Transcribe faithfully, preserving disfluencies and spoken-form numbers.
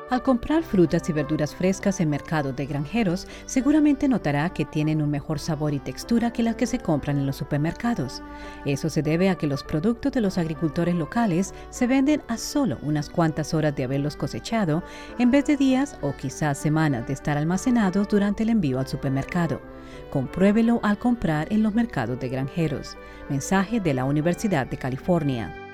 Al comprar frutas y verduras frescas en mercados de granjeros, seguramente notará que tienen un mejor sabor y textura que las que se compran en los supermercados. Eso se debe a que los productos de los agricultores locales se venden a solo unas cuantas horas de haberlos cosechado, en vez de días o quizás semanas de estar almacenados durante el envío al supermercado. Compruébelo al comprar en los mercados de granjeros. Mensaje de la Universidad de California.